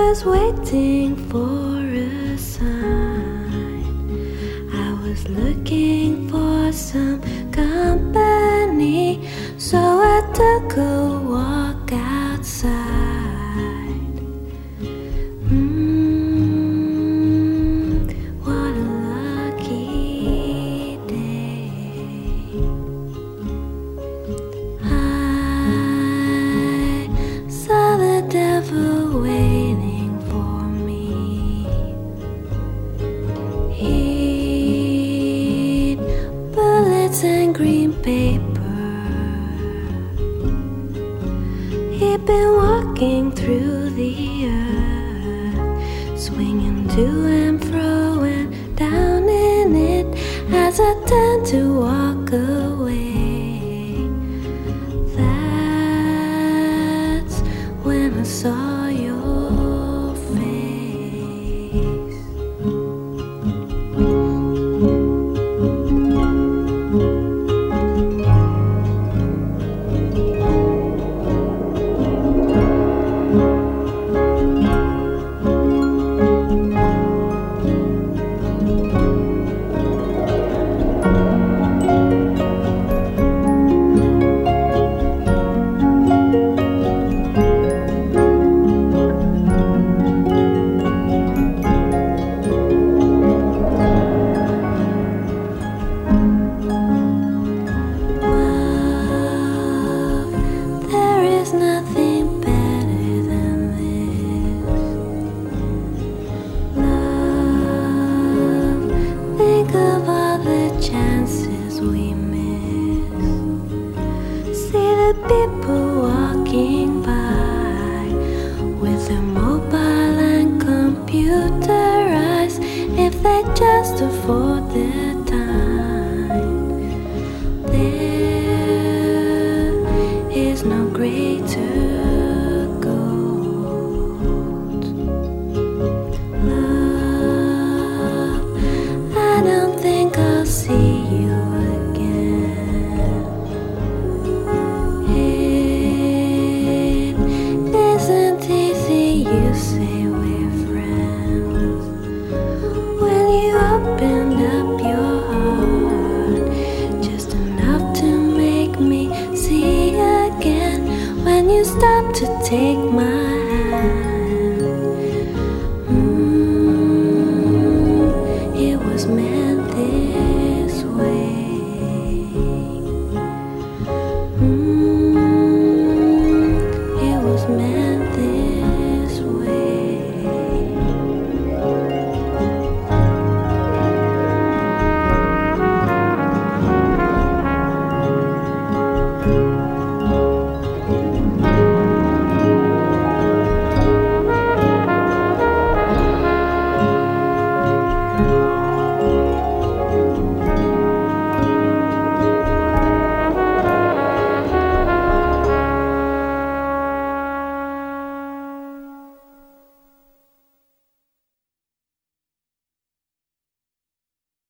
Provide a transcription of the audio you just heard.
was waiting for a sign. I was looking for some company, so I took a walk outside. What a lucky day. I saw the devil waiting for me. Heat, bullets and green paper. He'd been walking through the earth, swinging to and fro and down in it as I turned to walk away. That's when I saw your face. There is nothing better than this. Love, think of all the chances we miss. See the people walking by with their mobile and computer eyes. If they just afford this